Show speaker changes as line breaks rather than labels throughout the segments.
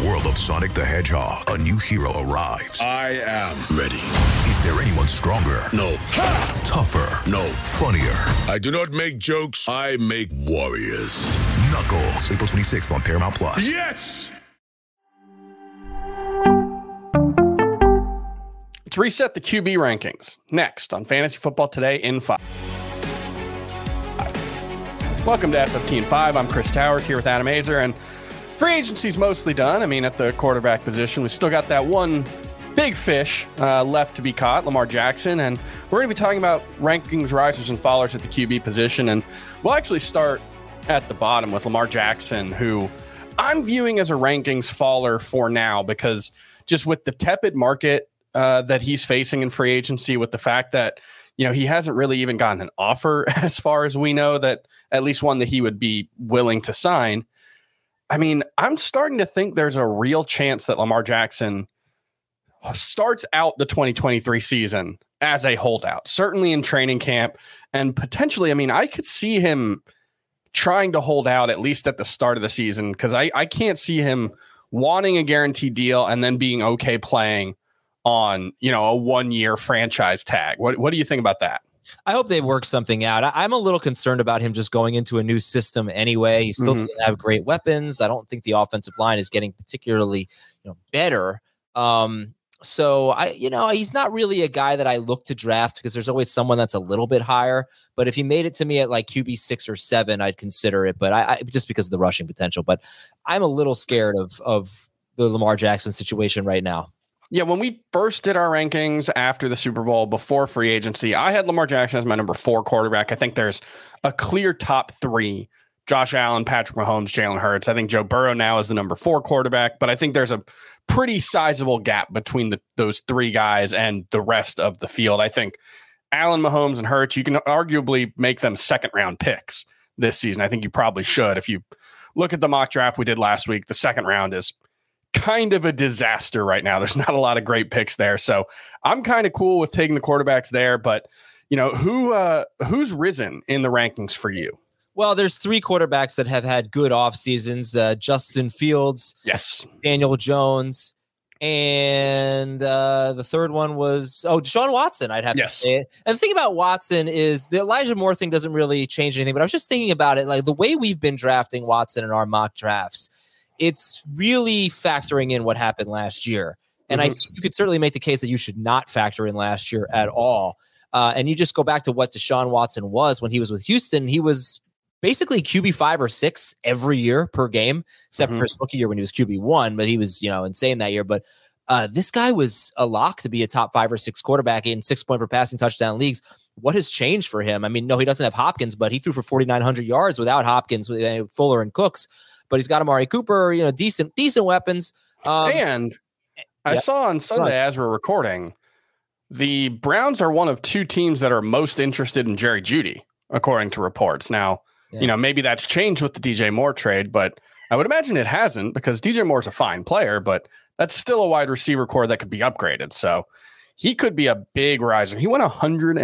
world of Sonic the Hedgehog, a new hero arrives.
I am ready.
Is there anyone stronger?
No.
Ha! Tougher?
No.
Funnier?
I do not make jokes. I make warriors.
Knuckles, April 26th on Paramount+.
Yes!
Let's reset the QB rankings. Next on Fantasy Football Today in 5. Welcome to F15.5. I'm Chris Towers here with Adam Azer, and free agency's mostly done. I mean, at the quarterback position, we still got that one big fish left to be caught, Lamar Jackson, and we're going to be talking about rankings, risers, and fallers at the QB position, and we'll actually start at the bottom with Lamar Jackson, who I'm viewing as a rankings faller for now, because just with the tepid market that he's facing in free agency, with the fact that he hasn't really even gotten an offer as far as we know, that at least one that he would be willing to sign. I mean, I'm starting to think there's a real chance that Lamar Jackson starts out the 2023 season as a holdout, certainly in training camp, and potentially, I could see him trying to hold out at least at the start of the season, because I can't see him wanting a guaranteed deal and then being okay playing on, a 1-year franchise tag. What do you think about that?
I hope they work something out. I'm a little concerned about him just going into a new system anyway. He still doesn't have great weapons. I don't think the offensive line is getting particularly, better. So he's not really a guy that I look to draft, because there's always someone that's a little bit higher. But if he made it to me at like QB 6 or 7, I'd consider it. But I just because of the rushing potential. But I'm a little scared of the Lamar Jackson situation right now.
Yeah, when we first did our rankings after the Super Bowl, before free agency, I had Lamar Jackson as my number 4 quarterback. I think there's a clear top 3: Josh Allen, Patrick Mahomes, Jalen Hurts. I think Joe Burrow now is the number 4 quarterback, but I think there's a pretty sizable gap between those 3 guys and the rest of the field. I think Allen, Mahomes, and Hurts, you can arguably make them second-round picks this season. I think you probably should. If you look at the mock draft we did last week, the second round is kind of a disaster right now. There's not a lot of great picks there. So I'm kind of cool with taking the quarterbacks there, but who's risen in the rankings for you?
Well, there's 3 quarterbacks that have had good off seasons. Justin Fields,
yes,
Daniel Jones, and the third one was Deshaun Watson. I'd have to say it. And the thing about Watson is the Elijah Moore thing doesn't really change anything, but I was just thinking about it, like the way we've been drafting Watson in our mock drafts, it's really factoring in what happened last year. And I think you could certainly make the case that you should not factor in last year at all. And you just go back to what Deshaun Watson was when he was with Houston. He was basically QB 5 or 6 every year per game, except for his rookie year when he was QB 1, but he was, insane that year. But this guy was a lock to be a top 5 or 6 quarterback in 6-point per passing touchdown leagues. What has changed for him? No, he doesn't have Hopkins, but he threw for 4,900 yards without Hopkins, with Fuller and Cooks. But he's got Amari Cooper, decent weapons.
And I saw on Sunday, as we're recording, the Browns are one of 2 teams that are most interested in Jerry Jeudy, according to reports. Now, maybe that's changed with the DJ Moore trade, but I would imagine it hasn't, because DJ Moore's a fine player, but that's still a wide receiver core that could be upgraded. So he could be a big riser. He went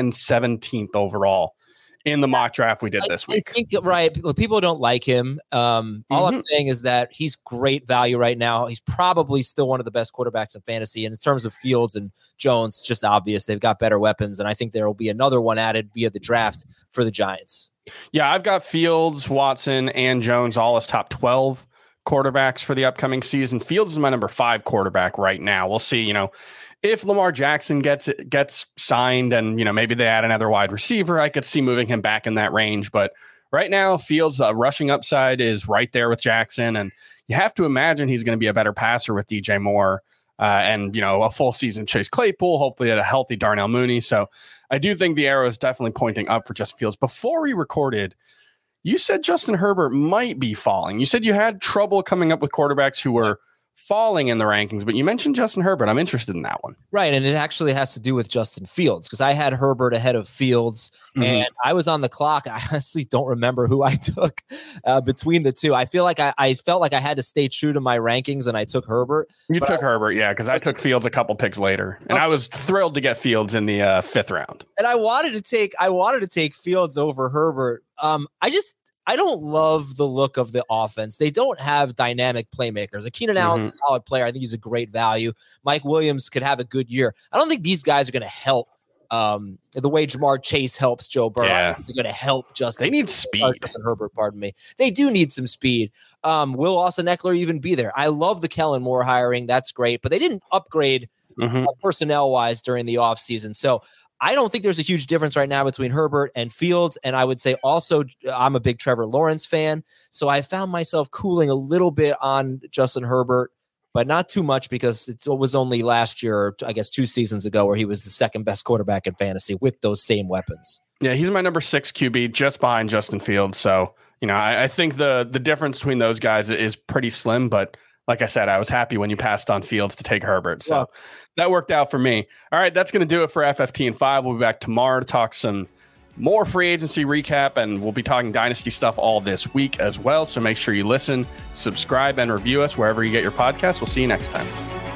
117th overall in the mock draft we did this week.
I think, right. People don't like him. All I'm saying is that he's great value right now. He's probably still one of the best quarterbacks in fantasy. And in terms of Fields and Jones, just obvious. They've got better weapons. And I think there will be another one added via the draft for the Giants.
Yeah, I've got Fields, Watson, and Jones all as top 12 quarterbacks for the upcoming season. Fields is my number 5 quarterback right now. We'll see, if Lamar Jackson gets signed and, maybe they add another wide receiver, I could see moving him back in that range. But right now, Fields' rushing upside is right there with Jackson. And you have to imagine he's going to be a better passer with DJ Moore and, a full season Chase Claypool, hopefully at a healthy Darnell Mooney. So I do think the arrow is definitely pointing up for Justin Fields. Before we recorded, you said Justin Herbert might be falling. You said you had trouble coming up with quarterbacks who were falling in the rankings, but you mentioned Justin Herbert. I'm interested in that one.
Right, and it actually has to do with Justin Fields, because I had Herbert ahead of Fields, and I was on the clock. I honestly don't remember who I took between the two. I feel like I felt like I had to stay true to my rankings, and I took Herbert.
You took Herbert, yeah, because I took Fields a couple picks later, and I was thrilled to get Fields in the 5th round.
And I wanted to take Fields over Herbert. I don't love the look of the offense. They don't have dynamic playmakers. Keenan Allen's a solid player. I think he's a great value. Mike Williams could have a good year. I don't think these guys are going to help the way Jamar Chase helps Joe Burrow.
Yeah.
They're going to help Justin.
They need speed.
Justin Herbert, pardon me. They do need some speed. Will Austin Eckler even be there? I love the Kellen Moore hiring. That's great. But they didn't upgrade personnel-wise during the offseason. So I don't think there's a huge difference right now between Herbert and Fields. And I would say also I'm a big Trevor Lawrence fan. So I found myself cooling a little bit on Justin Herbert, but not too much because it was only last year, or I guess 2 seasons ago, where he was the second best quarterback in fantasy with those same weapons.
Yeah, he's my number 6 QB, just behind Justin Fields. So, I think the difference between those guys is pretty slim, but like I said, I was happy when you passed on Fields to take Herbert. So that worked out for me. All right, that's going to do it for FFT and 5. We'll be back tomorrow to talk some more free agency recap, and we'll be talking dynasty stuff all this week as well. So make sure you listen, subscribe, and review us wherever you get your podcasts. We'll see you next time.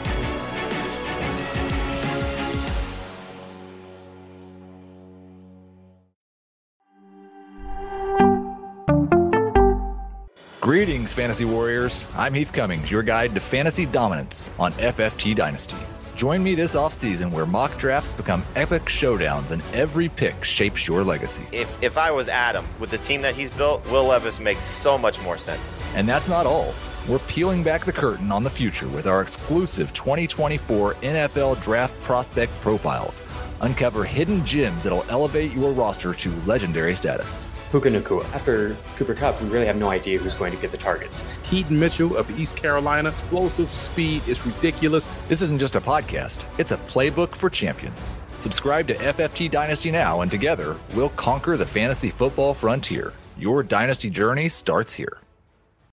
Greetings, Fantasy Warriors. I'm Heath Cummings, your guide to fantasy dominance on FFT Dynasty. Join me this offseason where mock drafts become epic showdowns and every pick shapes your legacy.
If I was Adam, with the team that he's built, Will Levis makes so much more sense.
And that's not all. We're peeling back the curtain on the future with our exclusive 2024 NFL Draft Prospect Profiles. Uncover hidden gems that'll elevate your roster to legendary status.
Puka Nacua. After Cooper Kupp, we really have no idea who's going to get the targets.
Keaton Mitchell of East Carolina. Explosive speed is ridiculous.
This isn't just a podcast. It's a playbook for champions. Subscribe to FFT Dynasty now, and together, we'll conquer the fantasy football frontier. Your dynasty journey starts here.